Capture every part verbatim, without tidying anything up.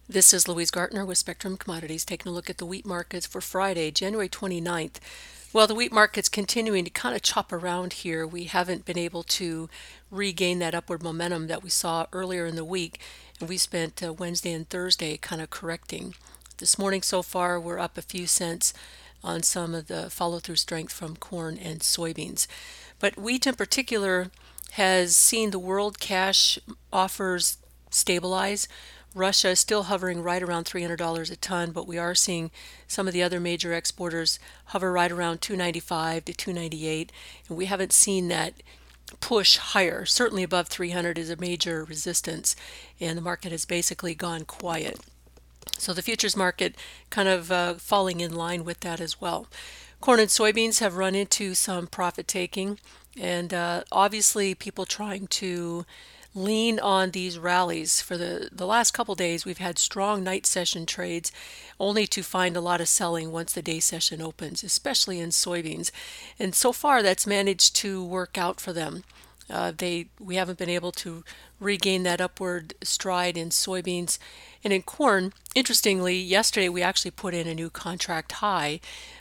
This is Louise Gartner with Spectrum Commodities taking a look at the wheat markets for Friday, January twenty-ninth. Well, the wheat market's continuing to kind of chop around here. We haven't been able to regain that upward momentum that we saw earlier in the week, and we spent uh, Wednesday and Thursday kind of correcting. This morning so far, we're up a few cents on some of the follow-through strength from corn and soybeans. But wheat in particular has seen the world cash offers stabilize. Russia is still hovering right around three hundred dollars a ton, but we are seeing some of the other major exporters hover right around two ninety-five to two ninety-eight, and we haven't seen that push higher. Certainly above three hundred is a major resistance, and the market has basically gone quiet. So the futures market kind of uh, falling in line with that as well. Corn and soybeans have run into some profit taking, and uh, obviously people trying to lean on these rallies. For the, the last couple days, we've had strong night session trades, only to find a lot of selling once the day session opens, especially in soybeans. And so far, that's managed to work out for them. Uh, they we haven't been able to regain that upward stride in soybeans. And in corn, interestingly, yesterday we actually put in a new contract high,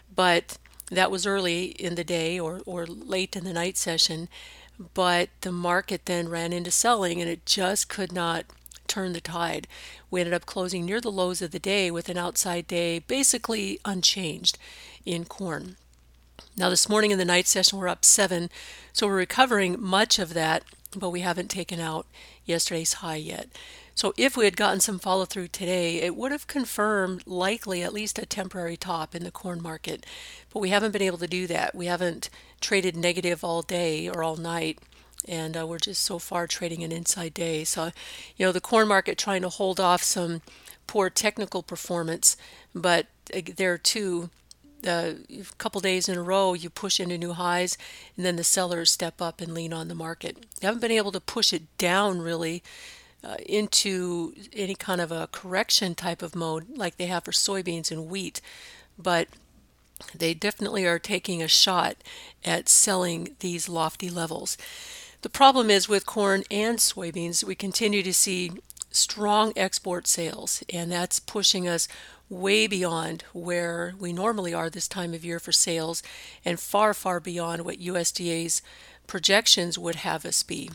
but that was early in the day or, or late in the night session. But the market then ran into selling and it just could not turn the tide. We ended up closing near the lows of the day with an outside day basically unchanged in corn. Now, this morning in the night session, we're up seven, so we're recovering much of that, but we haven't taken out yesterday's high yet. So if we had gotten some follow through today, it would have confirmed likely at least a temporary top in the corn market. But we haven't been able to do that. We haven't traded negative all day or all night, and uh, we're just so far trading an inside day. So, you know, the corn market trying to hold off some poor technical performance, but uh, there too, uh, a couple days in a row, you push into new highs, and then the sellers step up and lean on the market. You haven't been able to push it down really uh, into any kind of a correction type of mode like they have for soybeans and wheat, but they definitely are taking a shot at selling these lofty levels. The problem is with corn and soybeans, we continue to see strong export sales, and that's pushing us way beyond where we normally are this time of year for sales and far, far beyond what U S D A's projections would have us be.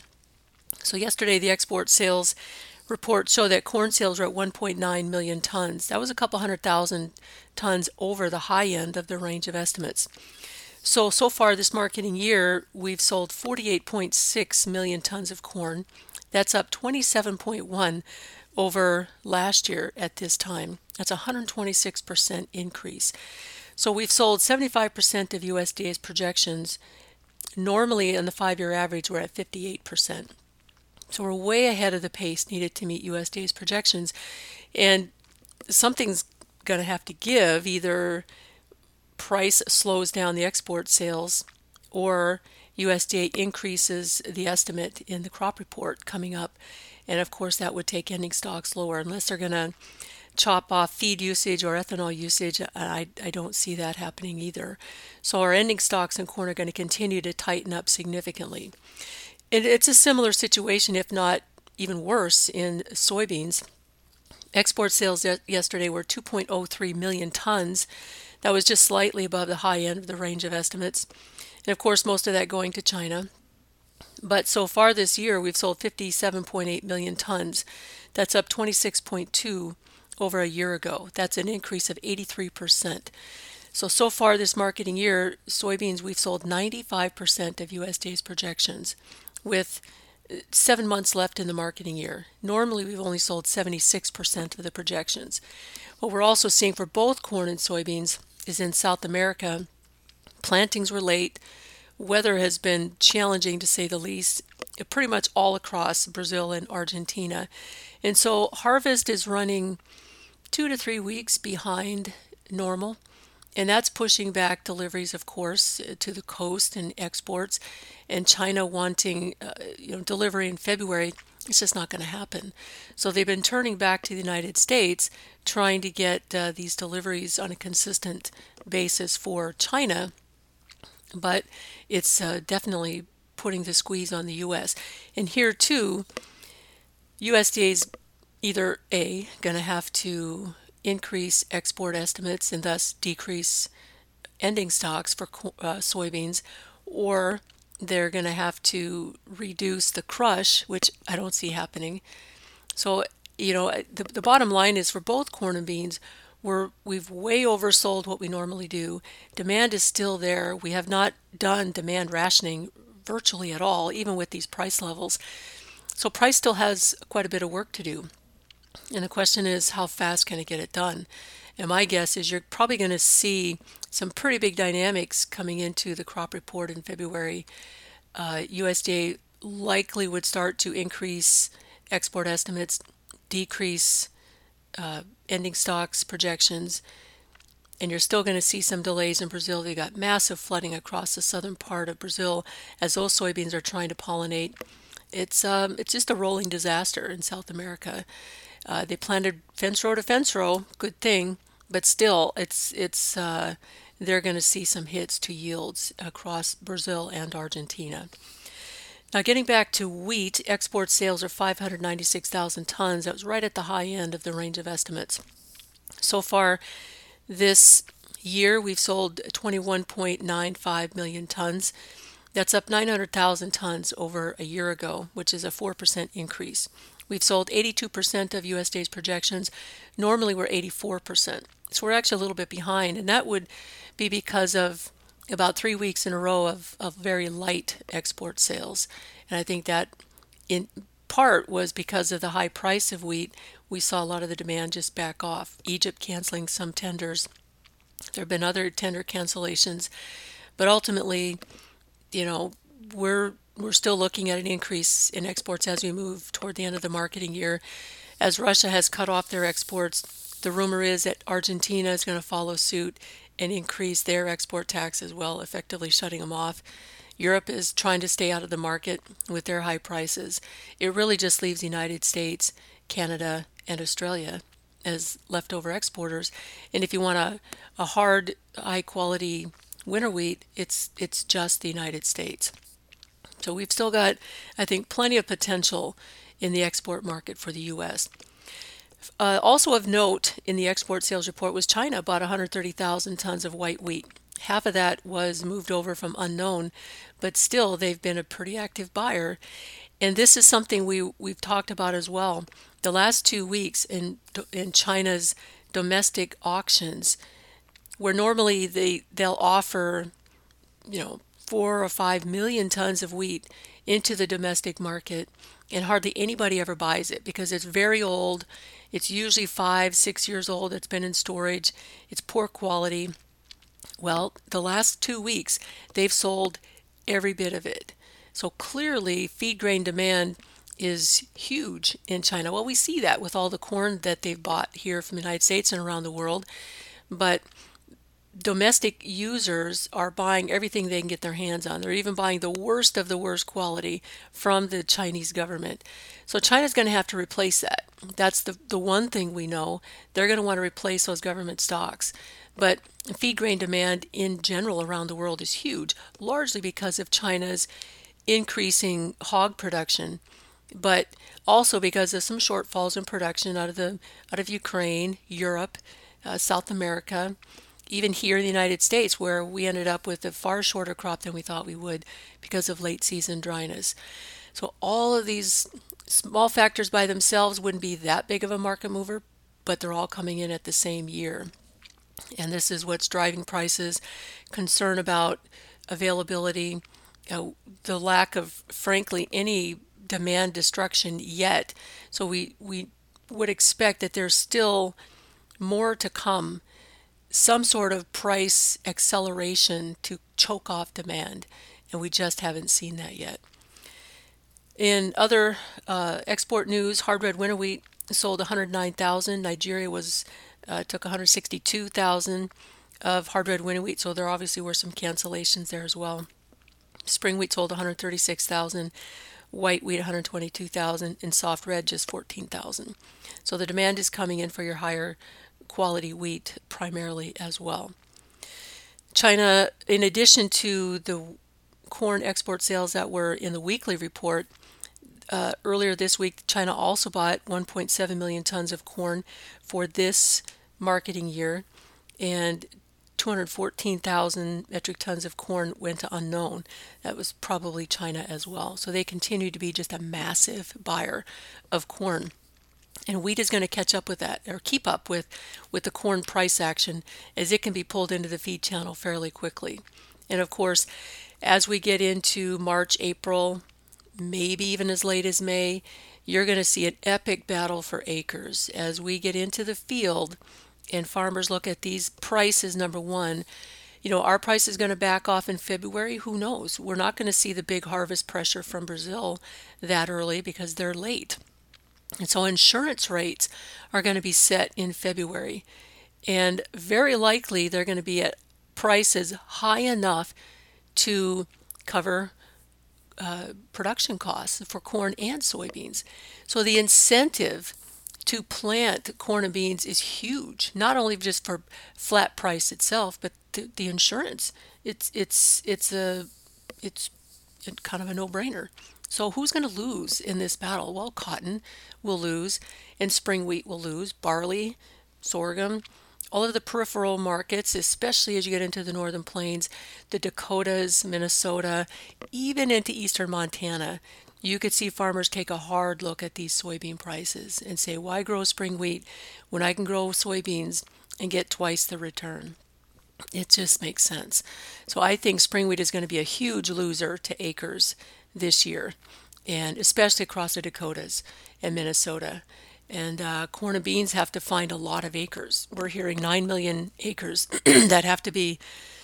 So yesterday, the export sales report showed that corn sales were at one point nine million tons. That was a couple hundred thousand tons over the high end of the range of estimates. So, so far this marketing year, we've sold forty-eight point six million tons of corn. That's up twenty-seven point one over last year at this time. That's a one hundred twenty-six percent increase. So we've sold seventy-five percent of U S D A's projections. Normally, in the five-year average, we're at fifty-eight percent. So we're way ahead of the pace needed to meet U S D A's projections. And something's going to have to give. Either price slows down the export sales or U S D A increases the estimate in the crop report coming up. And of course, that would take ending stocks lower unless they're going to chop off feed usage or ethanol usage. I, I don't see that happening either. So our ending stocks in corn are going to continue to tighten up significantly. And it's a similar situation, if not even worse, in soybeans. Export sales yesterday were two point oh three million tons. That was just slightly above the high end of the range of estimates. And of course, most of that going to China. But so far this year, we've sold fifty-seven point eight million tons. That's up twenty-six point two over a year ago. That's an increase of eighty-three percent. So, so far this marketing year, soybeans, we've sold ninety-five percent of U S D A's projections with seven months left in the marketing year. Normally, we've only sold seventy-six percent of the projections. What we're also seeing for both corn and soybeans is in South America, plantings were late. Weather has been challenging, to say the least, pretty much all across Brazil and Argentina. And so harvest is running two to three weeks behind normal. And that's pushing back deliveries, of course, to the coast and exports. And China wanting, uh, you know, delivery in February, it's just not going to happen. So they've been turning back to the United States, trying to get uh, these deliveries on a consistent basis for China. But it's uh, definitely putting the squeeze on the U S. And here, too, U S D A's either A, going to have to increase export estimates and thus decrease ending stocks for uh, soybeans, or they're going to have to reduce the crush, which I don't see happening. So, you know, the, the bottom line is for both corn and beans, we're, we've way oversold what we normally do. Demand is still there. We have not done demand rationing virtually at all, even with these price levels. So price still has quite a bit of work to do. And the question is, how fast can it get it done? And my guess is you're probably going to see some pretty big dynamics coming into the crop report in February. Uh, U S D A likely would start to increase export estimates, decrease uh, ending stocks projections, and you're still going to see some delays in Brazil. They got massive flooding across the southern part of Brazil as those soybeans are trying to pollinate. It's um, it's just a rolling disaster in South America. Uh, they planted fence row to fence row, good thing, but still, it's it's uh, they're going to see some hits to yields across Brazil and Argentina. Now, getting back to wheat, export sales are five hundred ninety-six thousand tons. That was right at the high end of the range of estimates. So far this year, we've sold twenty-one point nine five million tons. That's up nine hundred thousand tons over a year ago, which is a four percent increase. We've sold eighty-two percent of U S D A's projections. Normally, we're eighty-four percent. So we're actually a little bit behind, and that would be because of about three weeks in a row of, of very light export sales. And I think that in part was because of the high price of wheat. We saw a lot of the demand just back off. Egypt canceling some tenders. There have been other tender cancellations. But ultimately, you know, we're we're still looking at an increase in exports as we move toward the end of the marketing year. As Russia has cut off their exports, the rumor is that Argentina is going to follow suit and increase their export tax as well, effectively shutting them off. Europe is trying to stay out of the market with their high prices. It really just leaves the United States, Canada, and Australia as leftover exporters. And if you want a, a hard, high-quality winter wheat, it's it's just the United States. So we've still got, I think, plenty of potential in the export market for the U S. Uh, also of note in the export sales report was China bought one hundred thirty thousand tons of white wheat. Half of that was moved over from unknown, but still they've been a pretty active buyer. And this is something we, we've talked about as well. The last two weeks in in China's domestic auctions, where normally they, they'll offer, you know, four or five million tons of wheat into the domestic market, and hardly anybody ever buys it because it's very old. It's usually five, six years old. It's been in storage. It's poor quality. Well, the last two weeks, they've sold every bit of it. So clearly, feed grain demand is huge in China. Well, we see that with all the corn that they've bought here from the United States and around the world. But domestic users are buying everything they can get their hands on. They're even buying the worst of the worst quality from the Chinese government. So China's going to have to replace that. That's the, the one thing we know. They're going to want to replace those government stocks. But feed grain demand in general around the world is huge, largely because of China's increasing hog production, but also because of some shortfalls in production out of the out of Ukraine, Europe, uh, South America, even here in the United States, where we ended up with a far shorter crop than we thought we would because of late season dryness. So all of these small factors by themselves wouldn't be that big of a market mover, but they're all coming in at the same year. And this is what's driving prices, concern about availability, you know, the lack of, frankly, any demand destruction yet. So we, we would expect that there's still more to come, some sort of price acceleration to choke off demand, and we just haven't seen that yet. In other uh, export news, hard red winter wheat sold one hundred nine thousand. Nigeria was uh, took one hundred sixty-two thousand of hard red winter wheat, so there obviously were some cancellations there as well. Spring wheat sold one hundred thirty-six thousand, white wheat one hundred twenty-two thousand, and soft red just fourteen thousand. So the demand is coming in for your higher quality wheat primarily as well. China, in addition to the corn export sales that were in the weekly report, Uh, earlier this week, China also bought one point seven million tons of corn for this marketing year, and two hundred fourteen thousand metric tons of corn went to unknown. That was probably China as well. So they continue to be just a massive buyer of corn. And wheat is going to catch up with that, or keep up with, with the corn price action, as it can be pulled into the feed channel fairly quickly. And of course, as we get into March, April, maybe even as late as May, you're going to see an epic battle for acres as we get into the field and farmers look at these prices. Number one, you know, our price is going to back off in February. Who knows? We're not going to see the big harvest pressure from Brazil that early because they're late. And so insurance rates are going to be set in February. And very likely they're going to be at prices high enough to cover uh, production costs for corn and soybeans. So the incentive to plant corn and beans is huge, not only just for flat price itself, but the, the insurance. It's it's it's a it's kind of a no-brainer. So who's going to lose in this battle? Well, cotton will lose, and spring wheat will lose. Barley, sorghum, all of the peripheral markets, especially as you get into the northern plains, the Dakotas, Minnesota, even into eastern Montana, you could see farmers take a hard look at these soybean prices and say, why grow spring wheat when I can grow soybeans and get twice the return? It just makes sense. So I think spring wheat is going to be a huge loser to acres this year, and especially across the Dakotas and Minnesota. And uh, corn and beans have to find a lot of acres. We're hearing nine million acres that have to be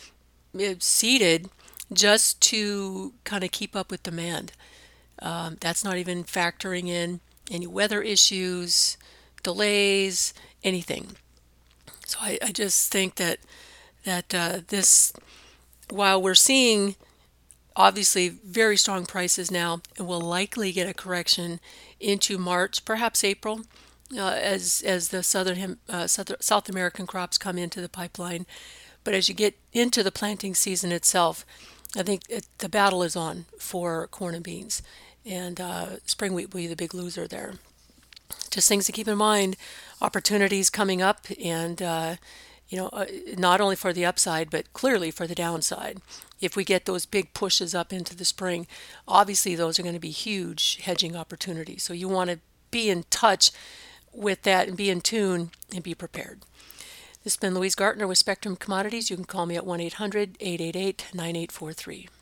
seeded just to kind of keep up with demand. Um, that's not even factoring in any weather issues, delays, anything. So I, I just think that that uh, this, while we're seeing obviously very strong prices now, and will likely get a correction into March, perhaps April, uh, as as the southern uh, South, South American crops come into the pipeline. But as you get into the planting season itself, I think it, the battle is on for corn and beans, and uh, spring wheat will be the big loser there. Just things to keep in mind, opportunities coming up, and uh, you know, uh, not only for the upside, but clearly for the downside. If we get those big pushes up into the spring, obviously those are going to be huge hedging opportunities. So you want to be in touch with that and be in tune and be prepared. This has been Louise Gartner with Spectrum Commodities. You can call me at one eight hundred, eight eight eight, nine eight four three.